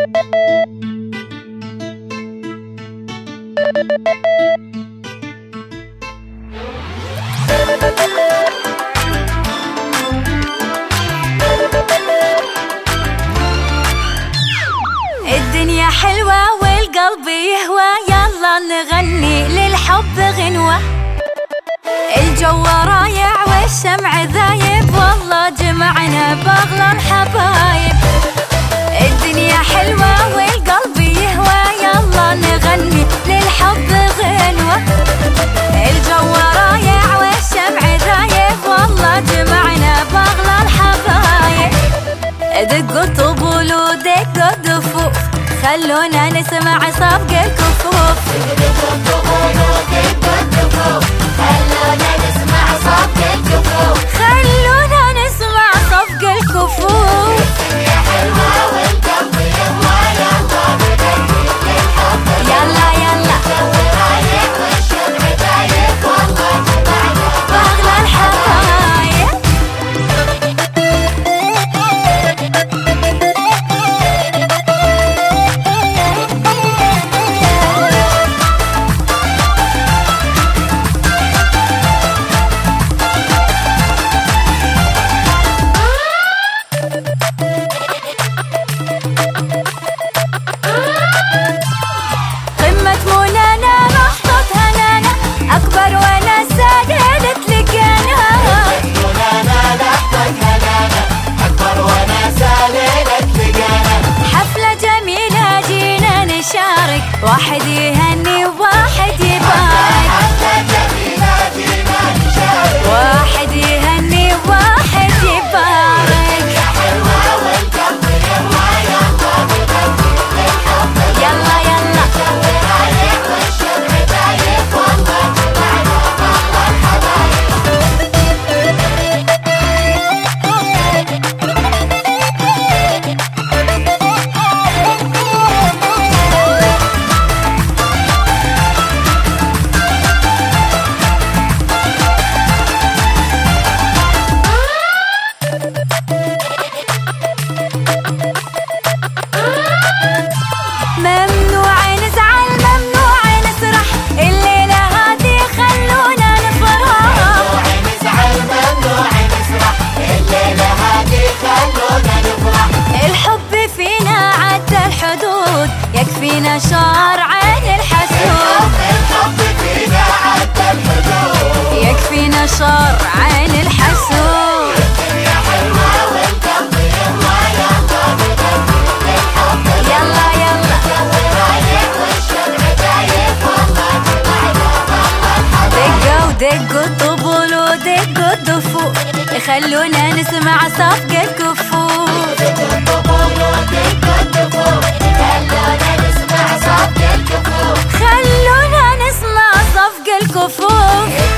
الدنيا حلوة والقلب يهوى، يلا نغني للحب غنوة. الجو رايع والشمع ذايب، والله جمعنا باغلى الحبايب. الدنيا حلوة والقلب يهوى، يلا نغني للحب غنوة. الجو رايع والشمع ذايب، والله جمعنا باغلى الحبايب. دقوا الطبول ودقوا الدفوف، خلونا نسمع صفق الكفوف. دقوا الطبول ودقوا الدفوف، خلونا نسمع صفق الكفوف. خلونا نسمع صفق الكفوف. الدنيا حلوة والقلب يهوى، يلا نغني للحب. يلا يلا الجو رايق والشمع دايب، والله جمعنا باغلى الحبايب. واحد يهني وواحد يبارك، حفلة جميلة جينا نشارك. واحد يهني وواحد يبارك. الدنيا حلوة والقلب يهوى، يلا نغني للحب. يلا يلا الجو رايق والشمع دايب، والله جمعنا باغلى الحبايب. ممنوع نزعل ممنوع نسرح، الليلة هذه خلونا نفرح. ممنوع نزعل ممنوع نسرح، الليلة هذه خلونا نفرح. الحب فينا عدى الحدود، يكفينا شر عين الحسود. الحب فينا عدى الحدود، يكفينا شر عين الحسود. الدنيا حلوة والقلب يهوى، يلا نغني للحب. يلا يلا الجو رايق والشمع دايب، والله جمعنا باغلى الحبايب. دقوا الطبول ودقوا الدفوف، خلونا نسمع صفق الكفوف. دقوا الطبول ودقوا الدفوف، خلونا نسمع صفق الكفوف. خلونا نسمع صفق الكفوف.